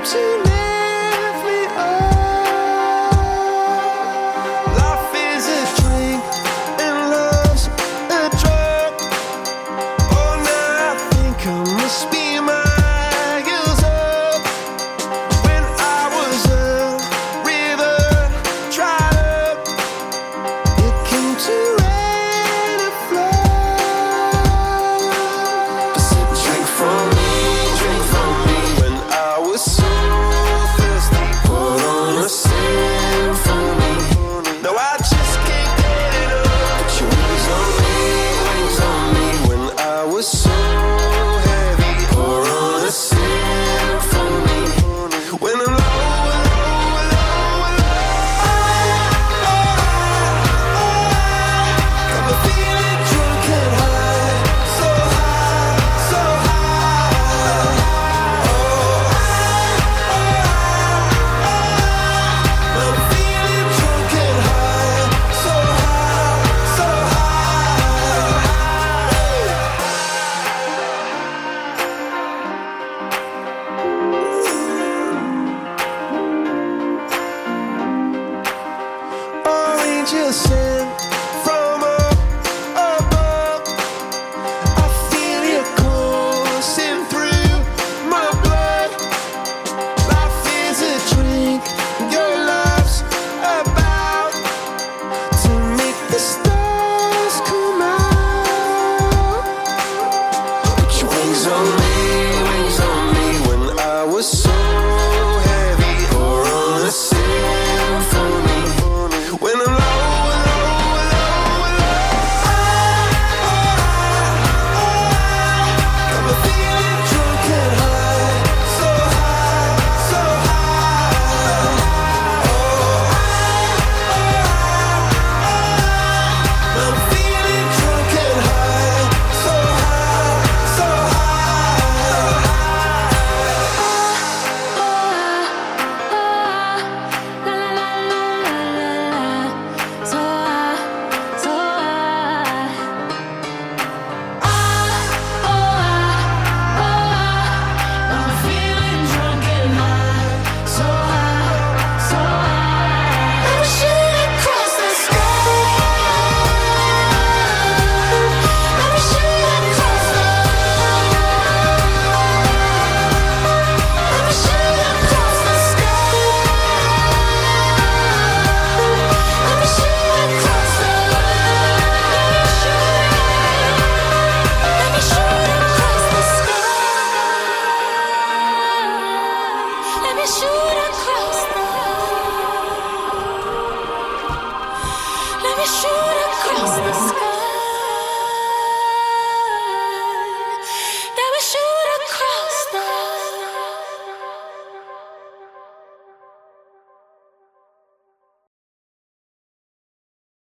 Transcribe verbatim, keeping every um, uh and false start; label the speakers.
Speaker 1: to lift me up. Life is a drink and love's a drug. Oh, now I think I must be miles up. When I was a river dried up, it came to rain and flood. I said, drink from me, drink from me. When I was so thirsty, put on a symphony. No, I just can't get enough. Put your wings on me, wings on me. When I was so heavy, pour on a symphony. When I'm low, low, low, low, got me feeling drunk and high, so high, so high. I'm feeling drunk and high, so high, so high. Angels sent from up above. I feel you coursing through my blood. Life is a drink, your love's about to make the stars come out. Put your wings on me, wings on me. When I was so heavy, pour on a symphony. When I'm low, low, low, low, got me feeling drunk and high, so high, so high. I'm feeling drunk and high, so high, so shoot across the Let me shoot across the sky.